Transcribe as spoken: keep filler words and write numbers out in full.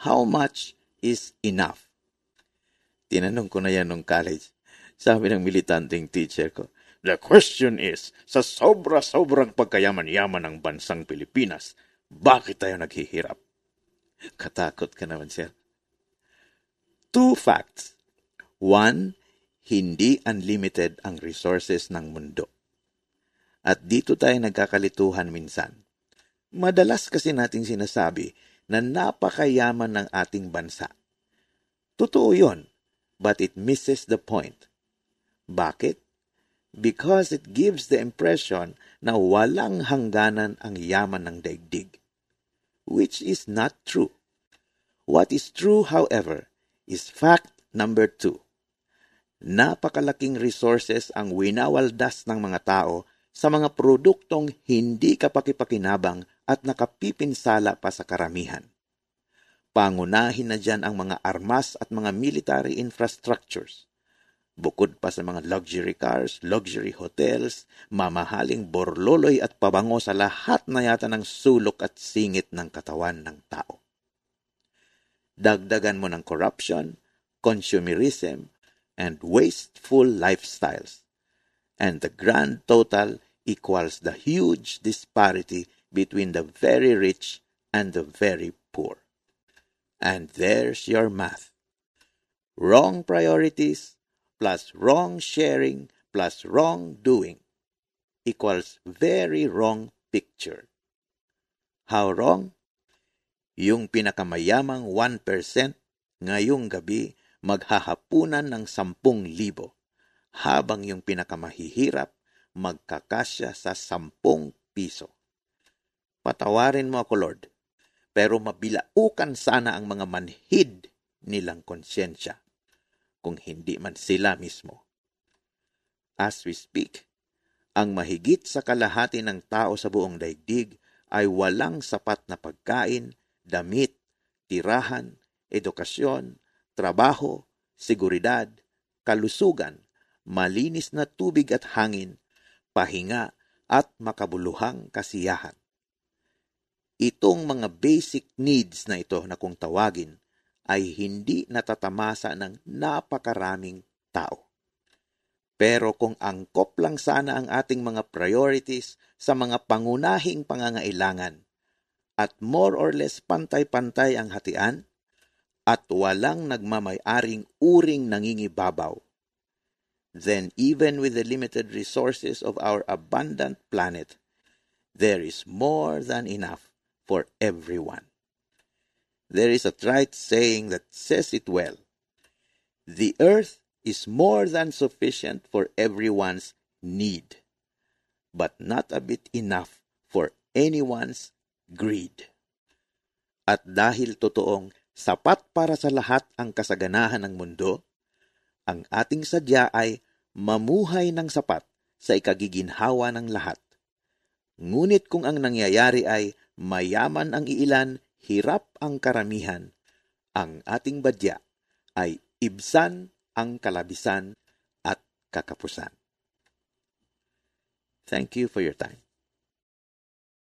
How much is enough? Tinanong ko na yan nung college. Sabi ng militanteng teacher ko, the question is, sa sobra-sobrang pagkayaman-yaman ng bansang Pilipinas, bakit tayo naghihirap? Katakot ka naman, sir. Two facts. One, hindi unlimited ang resources ng mundo. At dito tayo nagkakalituhan minsan. Madalas kasi nating sinasabi na napakayaman ng ating bansa. Totoo yun, but it misses the point. Bakit? Because it gives the impression na walang hangganan ang yaman ng daigdig, which is not true. What is true, however, is fact number two. Napakalaking resources ang winawaldas ng mga tao sa mga produktong hindi kapakipakinabang at nakapipinsala pa sa karamihan. Pangunahin na dyan ang mga armas at mga military infrastructures. Bukod pa sa mga luxury cars, luxury hotels, mamahaling borloloy at pabango sa lahat na yata ng sulok at singit ng katawan ng tao. Dagdagan mo ng corruption, consumerism, and wasteful lifestyles. And the grand total equals the huge disparity between the very rich and the very poor. And there's your math. Wrong priorities plus wrong sharing plus wrong doing equals very wrong picture. How wrong? Yung pinakamayamang one percent ngayong gabi maghahapunan ng sampung libo, habang yung pinakamahihirap magkakasya sa sampung piso. Patawarin mo ako, Lord, pero mabilaukan sana ang mga manhid nilang konsyensya, kung hindi man sila mismo. As we speak, ang mahigit sa kalahati ng tao sa buong daigdig ay walang sapat na pagkain, damit, tirahan, edukasyon, trabaho, seguridad, kalusugan, malinis na tubig at hangin, pahinga at makabuluhang kasiyahan. Itong mga basic needs na ito na kung tawagin ay hindi natatamasa ng napakaraming tao. Pero kung angkop lang sana ang ating mga priorities sa mga pangunahing pangangailangan at more or less pantay-pantay ang hatian at walang nagmamay-aring uring nangingibabaw, then even with the limited resources of our abundant planet, there is more than enough for everyone. There is a trite saying that says it well. The earth is more than sufficient for everyone's need, but not a bit enough for anyone's greed. At dahil totoong sapat para sa lahat ang kasaganahan ng mundo, ang ating sadya ay mamuhay ng sapat sa ikagiginhawa ng lahat. Ngunit kung ang nangyayari ay mayaman ang iilan, hirap ang karamihan, ang ating badya ay ibsan ang kalabisan at kakapusan. Thank you for your time.